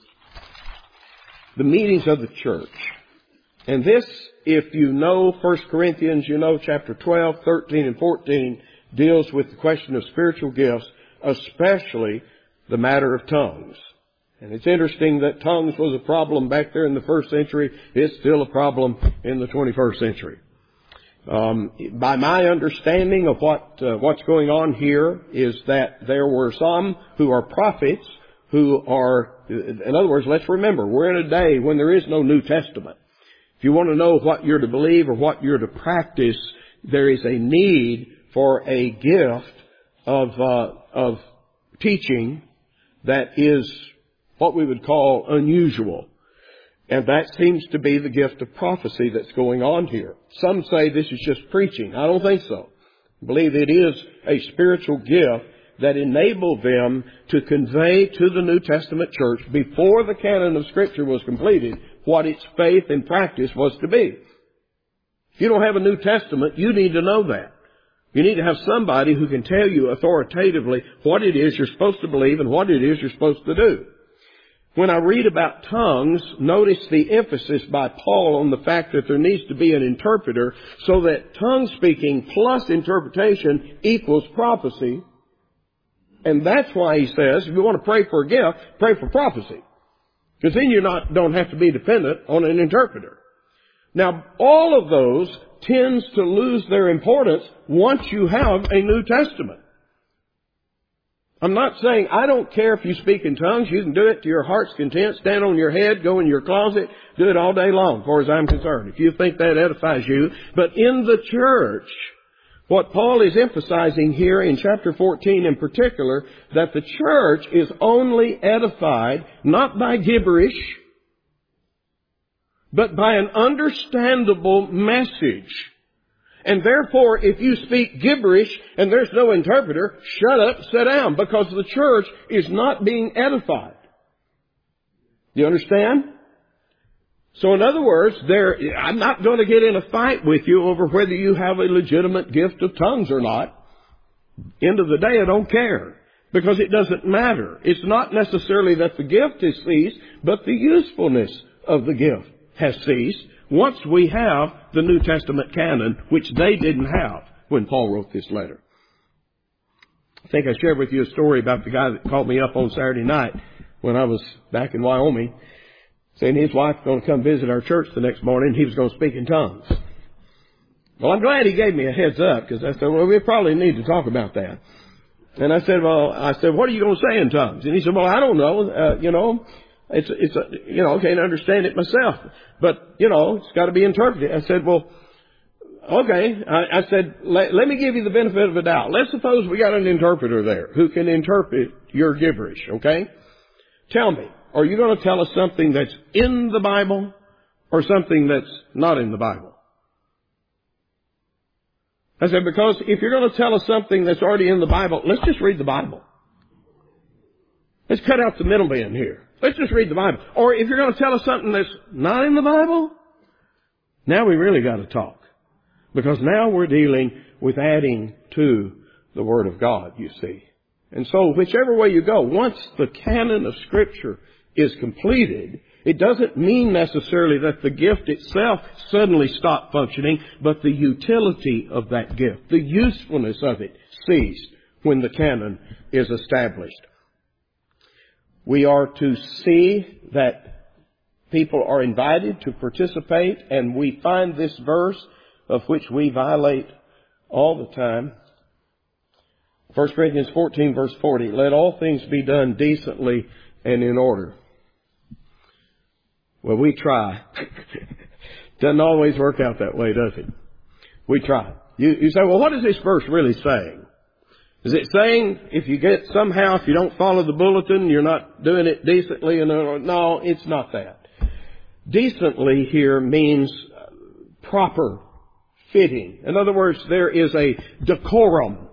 The meetings of the church. And this, if you know First Corinthians, you know chapter twelve, thirteen, and fourteen deals with the question of spiritual gifts, especially the matter of tongues. And it's interesting that tongues was a problem back there in the first century. It's still a problem in the twenty-first century. Um, by my understanding of what uh, what's going on here is that there were some who are prophets who are, in other words, let's remember, we're in a day when there is no New Testament. If you want to know what you're to believe or what you're to practice, there is a need for a gift of uh, of teaching that is what we would call unusual. And that seems to be the gift of prophecy that's going on here. Some say this is just preaching. I don't think so. I believe it is a spiritual gift that enabled them to convey to the New Testament church before the canon of Scripture was completed what its faith and practice was to be. If you don't have a New Testament, you need to know that. You need to have somebody who can tell you authoritatively what it is you're supposed to believe and what it is you're supposed to do. When I read about tongues, notice the emphasis by Paul on the fact that there needs to be an interpreter, so that tongue speaking plus interpretation equals prophecy. And that's why he says, if you want to pray for a gift, pray for prophecy. Because then you not don't have to be dependent on an interpreter. Now, all of those tends to lose their importance once you have a New Testament. I'm not saying I don't care if you speak in tongues. You can do it to your heart's content. Stand on your head, go in your closet, do it all day long, as far as I'm concerned, if you think that edifies you. But in the church, what Paul is emphasizing here in chapter fourteen in particular, that the church is only edified not by gibberish, but by an understandable message. And therefore, if you speak gibberish and there's no interpreter, shut up, sit down, because the church is not being edified. You understand? So in other words, there, I'm not going to get in a fight with you over whether you have a legitimate gift of tongues or not. End of the day, I don't care, because it doesn't matter. It's not necessarily that the gift has ceased, but the usefulness of the gift has ceased once we have the New Testament canon, which they didn't have when Paul wrote this letter. I think I shared with you a story about the guy that called me up on Saturday night when I was back in Wyoming, saying his wife was going to come visit our church the next morning and he was going to speak in tongues. Well, I'm glad he gave me a heads up, because I said, well, we probably need to talk about that. And I said, well, I said, what are you going to say in tongues? And he said, well, I don't know, uh, you know. It's, it's, a, you know, I can't understand it myself. But, you know, it's got to be interpreted. I said, well, okay. I, I said, let, let me give you the benefit of the doubt. Let's suppose we got an interpreter there who can interpret your gibberish, okay? Tell me, are you going to tell us something that's in the Bible or something that's not in the Bible? I said, because if you're going to tell us something that's already in the Bible, let's just read the Bible. Let's cut out the middleman here. Let's just read the Bible. Or if you're going to tell us something that's not in the Bible, now we really got to talk. Because now we're dealing with adding to the Word of God, you see. And so whichever way you go, once the canon of Scripture is completed, it doesn't mean necessarily that the gift itself suddenly stopped functioning, but the utility of that gift, the usefulness of it, ceased when the canon is established. We are to see that people are invited to participate, and we find this verse, of which we violate all the time. First Corinthians fourteen, verse forty, let all things be done decently and in order. Well, we try. Doesn't always work out that way, does it? We try. You, you say, well, what is this verse really saying? Is it saying if you get somehow, if you don't follow the bulletin, you're not doing it decently? And no, it's not that. Decently here means proper, fitting. In other words, there is a decorum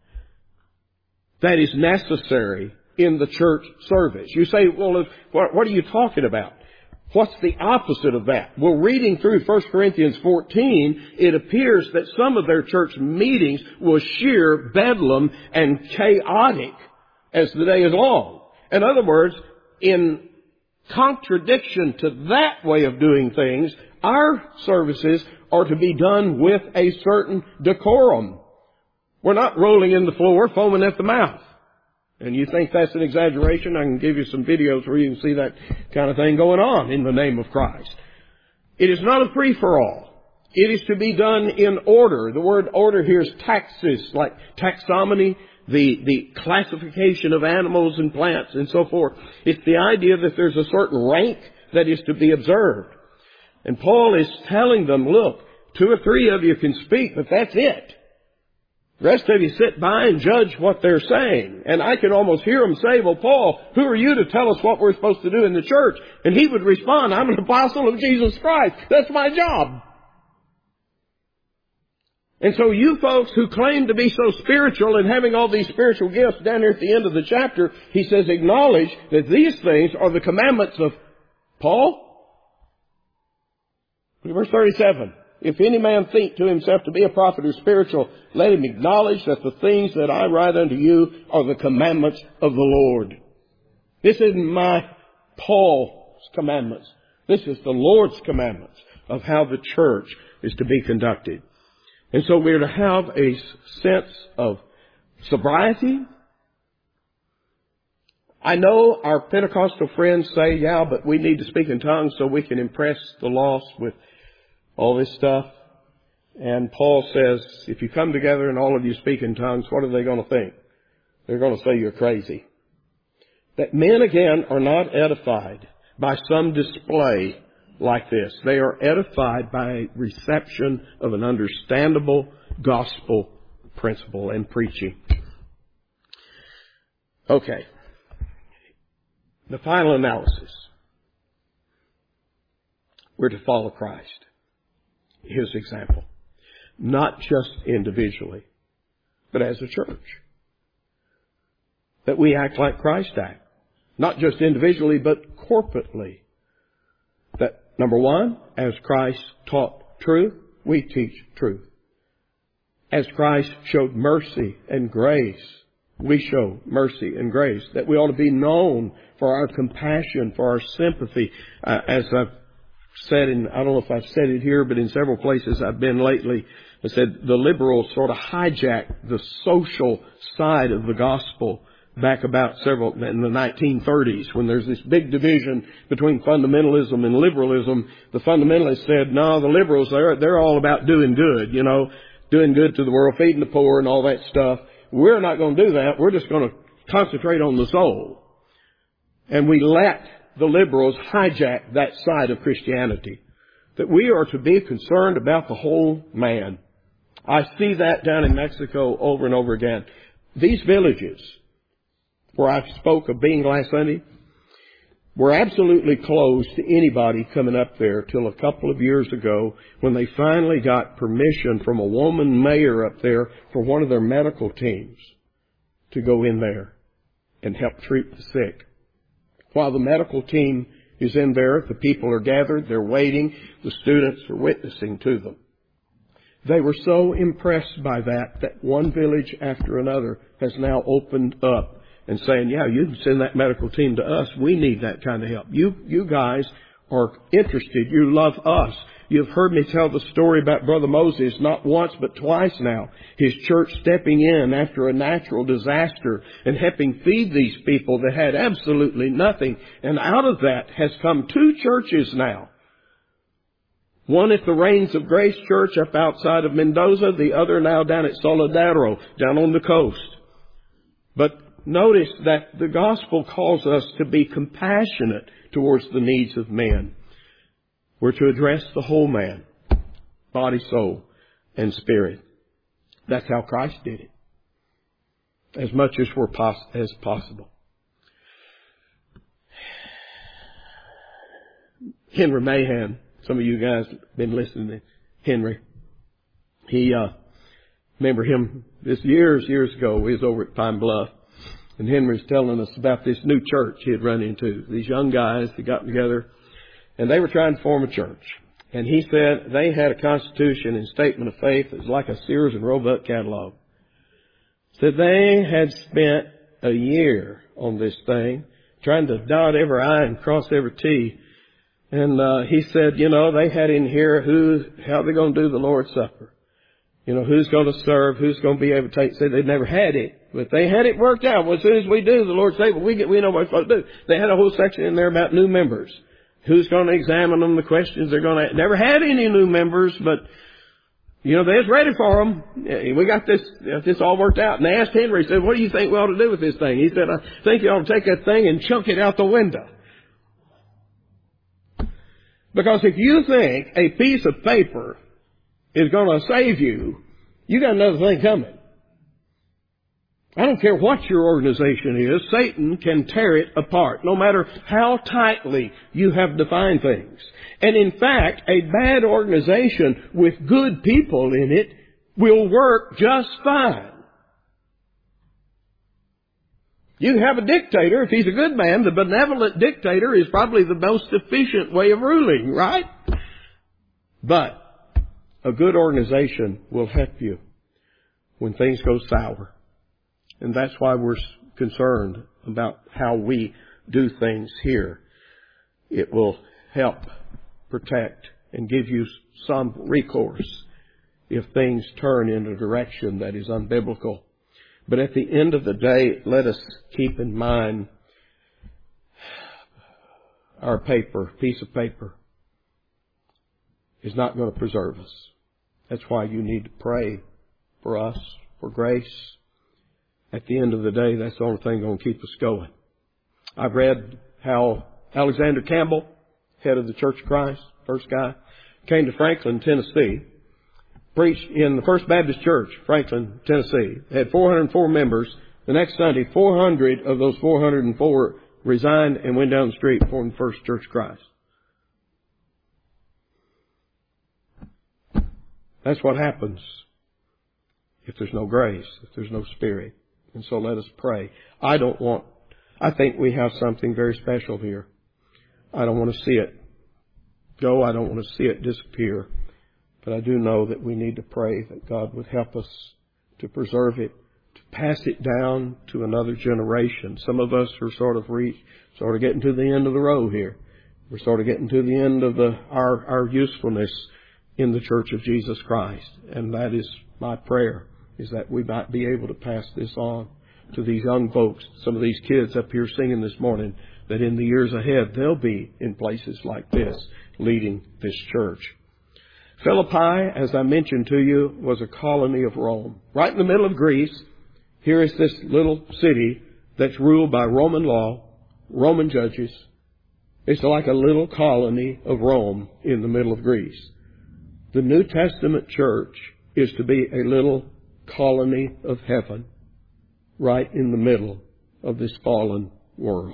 that is necessary in the church service. You say, well, what are you talking about? What's the opposite of that? Well, reading through First Corinthians fourteen, it appears that some of their church meetings was sheer bedlam and chaotic as the day is long. In other words, in contradiction to that way of doing things, our services are to be done with a certain decorum. We're not rolling in the floor, foaming at the mouth. And you think that's an exaggeration? I can give you some videos where you can see that kind of thing going on in the name of Christ. It is not a free-for-all. It is to be done in order. The word order here is taxis, like taxonomy, the, the classification of animals and plants and so forth. It's the idea that there's a certain rank that is to be observed. And Paul is telling them, look, two or three of you can speak, but that's it. The rest of you sit by and judge what they're saying. And I can almost hear them say, well, Paul, who are you to tell us what we're supposed to do in the church? And he would respond, I'm an apostle of Jesus Christ. That's my job. And so you folks who claim to be so spiritual and having all these spiritual gifts, down here at the end of the chapter, he says, acknowledge that these things are the commandments of Paul. Verse thirty-seven. If any man think to himself to be a prophet or spiritual, let him acknowledge that the things that I write unto you are the commandments of the Lord. This isn't my Paul's commandments. This is the Lord's commandments of how the church is to be conducted. And so we're to have a sense of sobriety. I know our Pentecostal friends say, yeah, but we need to speak in tongues so we can impress the lost with all this stuff. And Paul says, if you come together and all of you speak in tongues, what are they going to think? They're going to say you're crazy. That men, again, are not edified by some display like this. They are edified by reception of an understandable gospel principle and preaching. Okay. The final analysis. We're to follow Christ, His example. Not just individually, but as a church. That we act like Christ acted. Not just individually, but corporately. That, number one, as Christ taught truth, we teach truth. As Christ showed mercy and grace, we show mercy and grace. That we ought to be known for our compassion, for our sympathy. Uh, as I've said, in, I don't know if I've said it here, but in several places I've been lately, I said the liberals sort of hijacked the social side of the gospel back about several, in the nineteen thirties, when there's this big division between fundamentalism and liberalism. The fundamentalists said, no, the liberals, they're, they're all about doing good, you know, doing good to the world, feeding the poor and all that stuff. We're not going to do that. We're just going to concentrate on the soul. And we let the liberals hijack that side of Christianity. That we are to be concerned about the whole man. I see that down in Mexico over and over again. These villages where I spoke of being last Sunday were absolutely closed to anybody coming up there till a couple of years ago when they finally got permission from a woman mayor up there for one of their medical teams to go in there and help treat the sick. While the medical team is in there, the people are gathered, they're waiting, the students are witnessing to them. They were so impressed by that that one village after another has now opened up and saying, yeah, you can send that medical team to us. We need that kind of help. You, you guys are interested. You love us. You've heard me tell the story about Brother Moses not once but twice now. His church stepping in after a natural disaster and helping feed these people that had absolutely nothing. And out of that has come two churches now. One at the Reigns of Grace Church up outside of Mendoza. The other now down at Soledadero, down on the coast. But notice that the gospel calls us to be compassionate towards the needs of men. We're to address the whole man, body, soul, and spirit. That's how Christ did it, as much as we're pos- as possible. Henry Mahan, some of you guys have been listening to Henry. He, uh, remember him, this years, years ago, he was over at Pine Bluff. And Henry's telling us about this new church he had run into. These young guys that got together, and they were trying to form a church. And he said they had a constitution and statement of faith that was like a Sears and Roebuck catalog. Said they had spent a year on this thing, trying to dot every I and cross every T. And uh, he said, you know, they had in here who, how they're going to do the Lord's Supper. You know, who's going to serve, who's going to be able to take, said they'd never had it. But they had it worked out. Well, as soon as we do, the Lord's table, we get, we know what we're supposed to do. They had a whole section in there about new members. Who's going to examine them, the questions they're going to, never had any new members, but, you know, they was ready for them. We got this, this all worked out. And they asked Henry, said, what do you think we ought to do with this thing? He said, I think you ought to take that thing and chunk it out the window. Because if you think a piece of paper is going to save you, you got another thing coming. I don't care what your organization is, Satan can tear it apart, no matter how tightly you have defined things. And in fact, a bad organization with good people in it will work just fine. You have a dictator, if he's a good man, the benevolent dictator is probably the most efficient way of ruling, right? But a good organization will help you when things go sour. And that's why we're concerned about how we do things here. it will help protect and give you some recourse if things turn in a direction that is unbiblical. But at the end of the day, let us keep in mind our paper, piece of paper, is not going to preserve us. That's why you need to pray for us, for grace. At the end of the day, that's the only thing going to keep us going. I've read how Alexander Campbell, head of the Church of Christ, first guy, came to Franklin, Tennessee, preached in the First Baptist Church, Franklin, Tennessee. They had four hundred four members. The next Sunday, four hundred of those four hundred four resigned and went down the street and formed the First Church of Christ. That's what happens if there's no grace, if there's no Spirit. And so let us pray. I don't want, I think we have something very special here. I don't want to see it go. I don't want to see it disappear. But I do know that we need to pray that God would help us to preserve it, to pass it down to another generation. Some of us are sort of reach, sort of getting to the end of the road here. We're sort of getting to the end of the, our, our usefulness in the Church of Jesus Christ. And that is my prayer, is that we might be able to pass this on to these young folks, some of these kids up here singing this morning, that in the years ahead they'll be in places like this, leading this church. Philippi, as I mentioned to you, was a colony of Rome. Right in the middle of Greece, here is this little city that's ruled by Roman law, Roman judges. It's like a little colony of Rome in the middle of Greece. The New Testament church is to be a little colony of heaven right in the middle of this fallen world.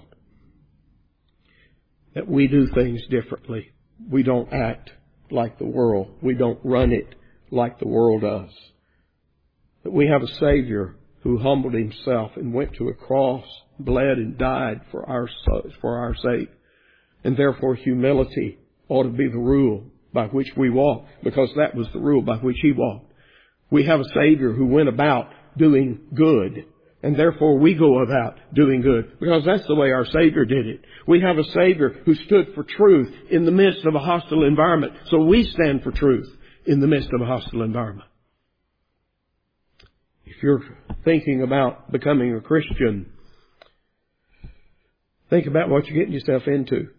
That we do things differently. We don't act like the world. We don't run it like the world does. That we have a Savior who humbled Himself and went to a cross, bled and died for our, for our sake. And therefore humility ought to be the rule by which we walk, because that was the rule by which He walked. We have a Savior who went about doing good, and therefore we go about doing good, because that's the way our Savior did it. We have a Savior who stood for truth in the midst of a hostile environment, so we stand for truth in the midst of a hostile environment. If you're thinking about becoming a Christian, think about what you're getting yourself into.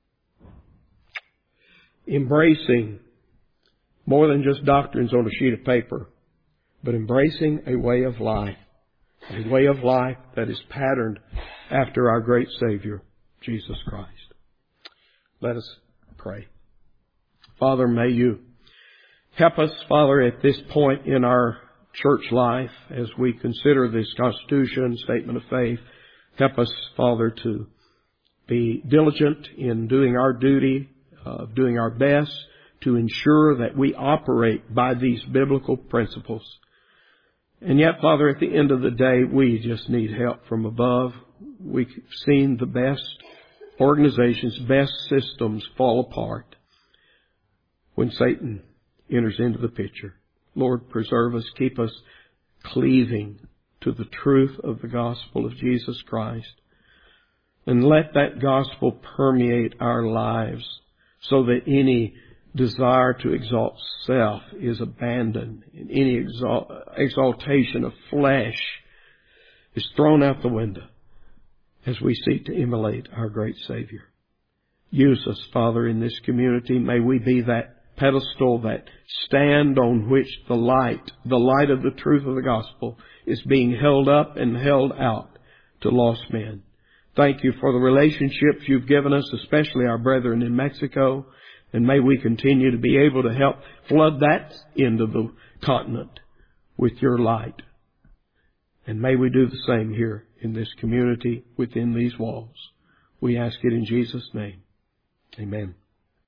Embracing more than just doctrines on a sheet of paper, but embracing a way of life, a way of life that is patterned after our great Savior, Jesus Christ. Let us pray. Father, may You help us, Father, at this point in our church life as we consider this Constitution, Statement of Faith. Help us, Father, to be diligent in doing our duty, of doing our best to ensure that we operate by these biblical principles. And yet, Father, at the end of the day, we just need help from above. We've seen the best organizations, best systems fall apart when Satan enters into the picture. Lord, preserve us, keep us cleaving to the truth of the gospel of Jesus Christ. And let that gospel permeate our lives, so that any desire to exalt self is abandoned, and any exalt, exaltation of flesh is thrown out the window as we seek to emulate our great Savior. Use us, Father, in this community. May we be that pedestal, that stand on which the light, the light of the truth of the gospel is being held up and held out to lost men. Thank You for the relationships You've given us, especially our brethren in Mexico. And may we continue to be able to help flood that end of the continent with Your light. And may we do the same here in this community within these walls. We ask it in Jesus' name. Amen.